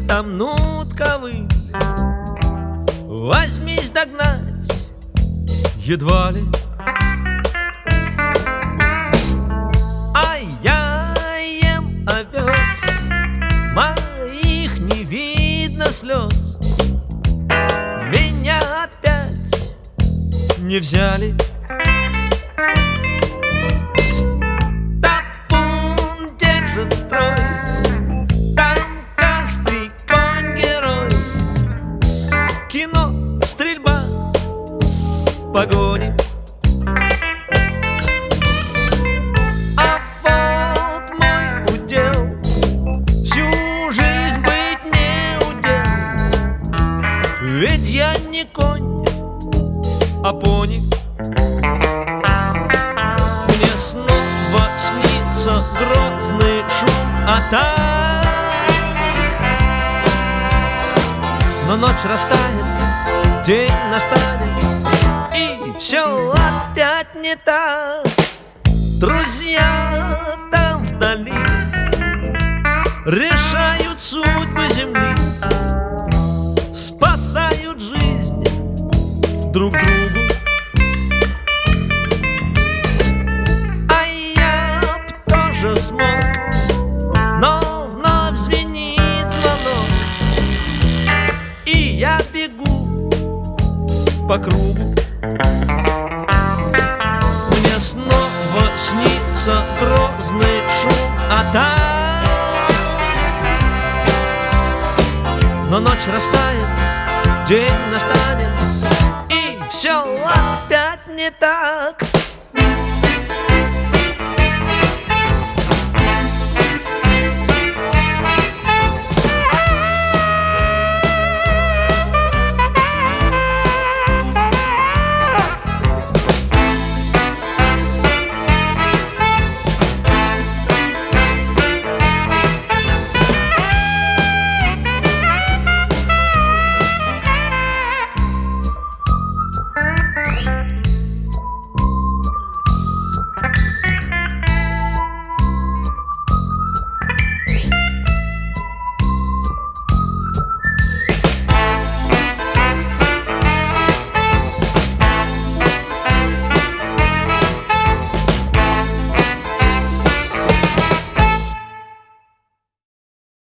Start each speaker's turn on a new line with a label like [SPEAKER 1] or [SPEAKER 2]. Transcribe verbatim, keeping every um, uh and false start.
[SPEAKER 1] там нутка выть, возьмись догнать едва ли. А я ем овес, моих не видно слез. Меня опять не взяли. Тапун держит строй, там каждый конь герой. Кино, стрельба, погони. А вот мой удел всю жизнь быть не удел. Ведь я не конь, а пони. Мне снова снится грозный шум атак, но ночь растает, день настанет, и все опять не так. Друзья там вдали решают судьбы земли, спасают жизнь друг другу. А я б тоже смог, но вновь звенит звонок, и я бегу по кругу. Мне снова снится грозный шум атак, но ночь растает, день настанет, и все опять не так.